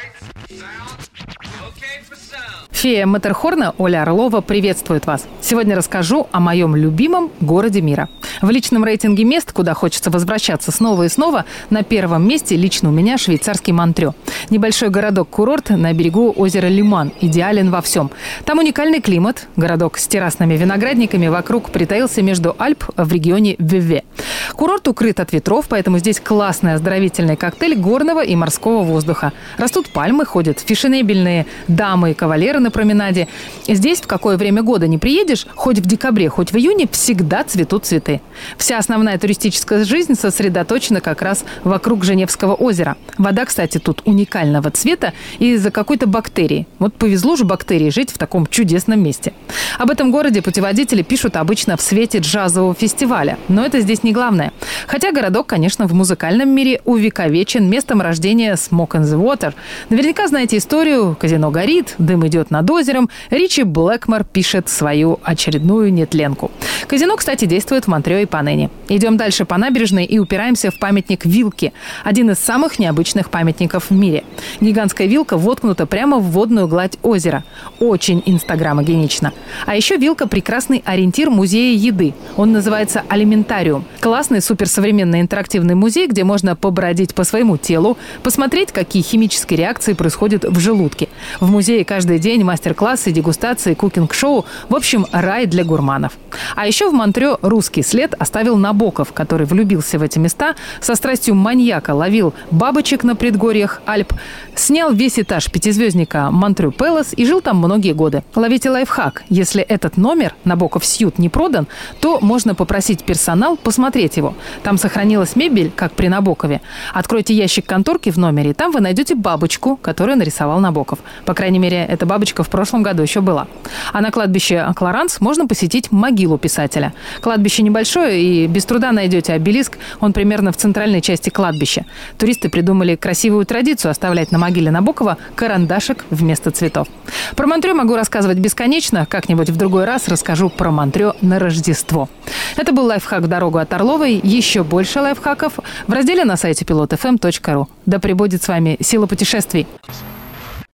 Фея Маттерхорна Оля Орлова приветствует вас. Сегодня расскажу о моем любимом городе мира. В личном рейтинге мест, куда хочется возвращаться снова и снова, на первом месте лично у меня швейцарский Монтрё. Небольшой городок-курорт на берегу озера Лиман. Идеален во всем. Там уникальный климат. Городок с террасными виноградниками вокруг притаился между Альп в регионе Веве. Курорт укрыт от ветров, поэтому здесь классный оздоровительный коктейль горного и морского воздуха. Растут пальмы, ходят фешенебельные дамы и кавалеры на променаде. Здесь в какое время года не приедешь, хоть в декабре, хоть в июне, всегда цветут цветы. Вся основная туристическая жизнь сосредоточена как раз вокруг Женевского озера. Вода, кстати, тут уникального цвета из-за какой-то бактерии. Вот повезло же бактерии жить в таком чудесном месте. Об этом городе путеводители пишут обычно в свете джазового фестиваля. Но это здесь не главное. Хотя городок, конечно, в музыкальном мире увековечен местом рождения Smoke and the Water. Наверняка знаете историю. Казино горит, дым идет над озером. Ричи Блэкмор пишет свою очередную нетленку. Казино, кстати, действует в Монтрё и поныне. Идем дальше по набережной и упираемся в памятник вилки. Один из самых необычных памятников в мире. Гигантская вилка воткнута прямо в водную гладь озера. Очень инстаграмогенично. А еще вилка – прекрасный ориентир музея еды. Он называется «Алиментариум». Классный суперсовременный интерактивный музей, где можно побродить по своему телу, посмотреть, какие химические реакции происходят в желудке. В музее каждый день мастер-классы, дегустации, кукинг-шоу. В общем, рай для гурманов. А еще в Монтрё русский след оставил Набоков, который влюбился в эти места, со страстью маньяка ловил бабочек на предгорьях Альп, снял весь этаж пятизвездника Монтрё Пэлас и жил там многие годы. Ловите лайфхак. Если этот номер Набоков Сьют не продан, то можно попросить персонал посмотреть его. Там сохранилась мебель, как при Набокове. Откройте ящик конторки в номере, и там вы найдете бабочку, которую нарисовал Набоков. По крайней мере, эта бабочка в прошлом году еще была. А на кладбище Кларанс можно посетить могилу писателя. Кладбище небольшое, и без труда найдете обелиск. Он примерно в центральной части кладбища. Туристы придумали красивую традицию оставлять на могиле Набокова карандашик вместо цветов. Про Монтрё могу рассказывать бесконечно. Как-нибудь в другой раз расскажу про Монтрё на Рождество. Это был лайфхак в дорогу от Орловой. Еще больше лайфхаков в разделе на сайте pilotfm.ru. Да пребудет с вами сила путешествий.